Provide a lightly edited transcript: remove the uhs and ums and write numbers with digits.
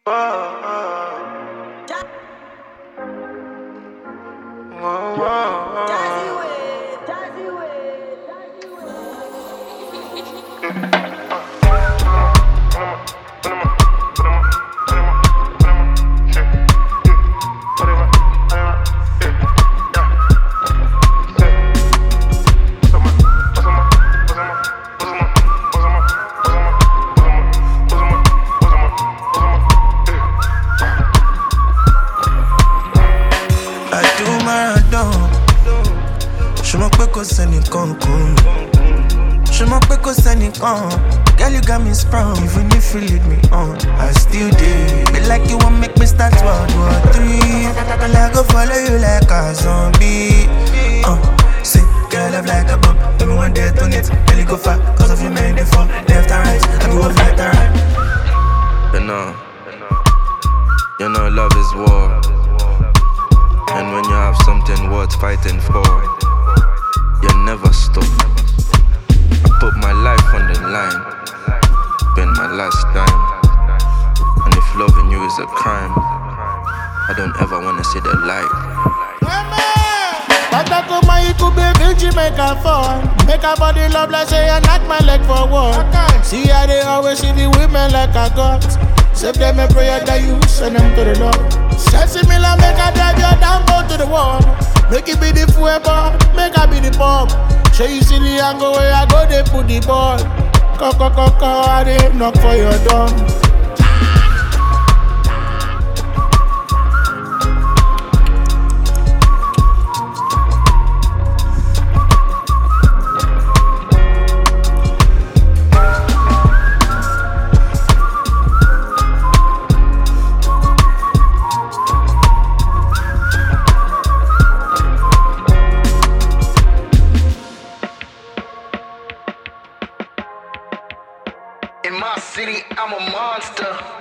Girl, you got me sprung. Even if you lead me on, I still did. Be like you won't make me start World War III. And I go follow you like a zombie. Say, girl, I'm like a bomb. Everyone there to it. Girl, you go far. Cause of you made it fall. Left and right, I go left and right. You know love is war. And when you have something worth fighting for, you never stop. Put my life on the line, been my last dime. And if loving you is a crime, I don't ever wanna see the light. You could be bitchy, make her fall. Make her body love like say I knock my leg for war. See how they always see the women like a god. Save them a prayer that you send them to the Lord. Sexy me like make her drive you down, go to the wall. Make it be the full bar, make her be the bomb. Show you see the angle where I go, they put the ball. I didn't knock for your door. In my city, I'm a monster.